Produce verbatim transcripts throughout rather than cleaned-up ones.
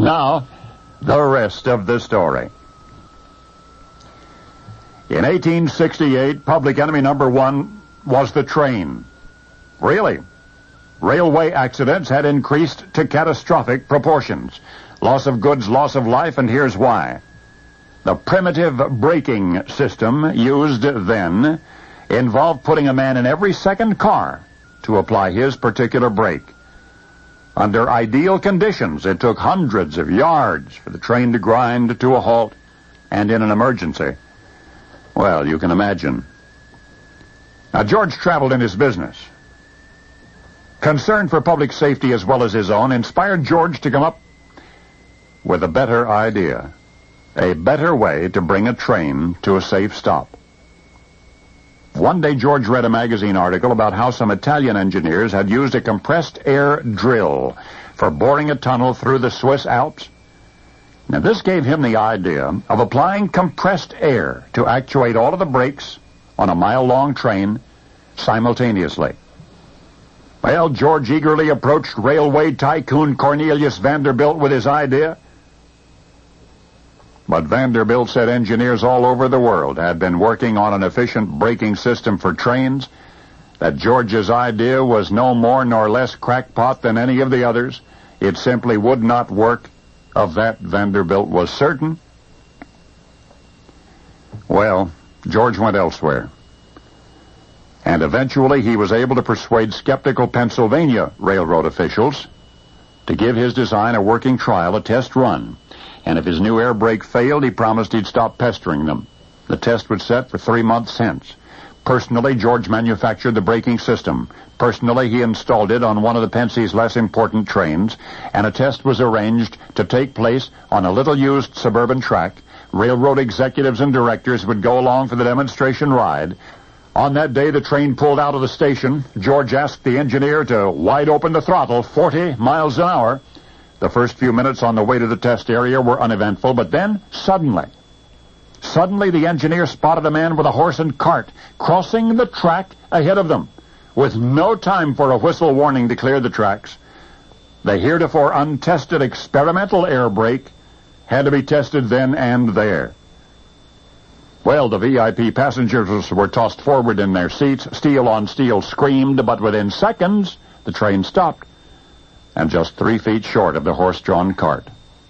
Now, the rest of the story. In eighteen sixty-eight, public enemy number one was the train. Really? Railway accidents had increased to catastrophic proportions. Loss of goods, loss of life, and here's why. The primitive braking system used then involved putting a man in every second car to apply his particular brake. Under ideal conditions, it took hundreds of yards for the train to grind to a halt, and in an emergency, well, you can imagine. Now, George traveled in his business. Concern for public safety as well as his own inspired George to come up with a better idea, a better way to bring a train to a safe stop. One day, George read a magazine article about how some Italian engineers had used a compressed air drill for boring a tunnel through the Swiss Alps. Now, this gave him the idea of applying compressed air to actuate all of the brakes on a mile-long train simultaneously. Well, George eagerly approached railway tycoon Cornelius Vanderbilt with his idea. But Vanderbilt said engineers all over the world had been working on an efficient braking system for trains, that George's idea was no more nor less crackpot than any of the others. It simply would not work. Of that, Vanderbilt was certain. Well, George went elsewhere. And eventually he was able to persuade skeptical Pennsylvania railroad officials to give his design a working trial, a test run. And if his new air brake failed, he promised he'd stop pestering them. The test was set for three months hence. Personally, George manufactured the braking system. Personally, he installed it on one of the Pensie's less important trains, and a test was arranged to take place on a little-used suburban track. Railroad executives and directors would go along for the demonstration ride. On that day, the train pulled out of the station. George asked the engineer to wide open the throttle, forty miles an hour. The first few minutes on the way to the test area were uneventful, but then, suddenly, suddenly the engineer spotted a man with a horse and cart crossing the track ahead of them, with no time for a whistle warning to clear the tracks. The heretofore untested experimental air brake had to be tested then and there. Well, the V I P passengers were tossed forward in their seats. Steel on steel screamed, but within seconds, the train stopped, and just three feet short of the horse-drawn cart.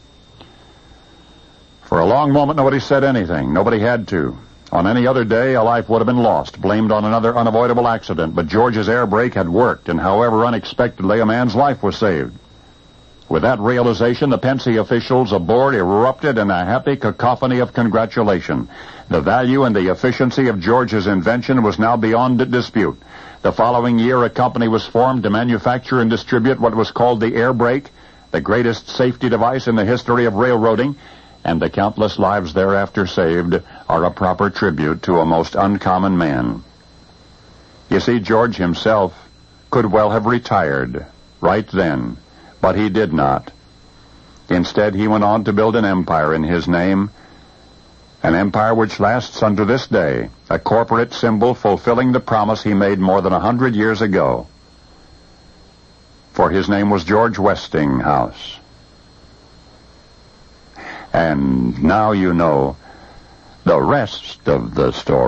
For a long moment, nobody said anything. Nobody had to. On any other day, a life would have been lost, blamed on another unavoidable accident. But George's air brake had worked, and however unexpectedly, a man's life was saved. With that realization, the Pensie officials aboard erupted in a happy cacophony of congratulation. The value and the efficiency of George's invention was now beyond dispute. The following year, a company was formed to manufacture and distribute what was called the air brake, the greatest safety device in the history of railroading, and the countless lives thereafter saved are a proper tribute to a most uncommon man. You see, George himself could well have retired right then, but he did not. Instead, he went on to build an empire in his name, an empire which lasts unto this day, a corporate symbol fulfilling the promise he made more than a hundred years ago. For his name was George Westinghouse. And now you know the rest of the story.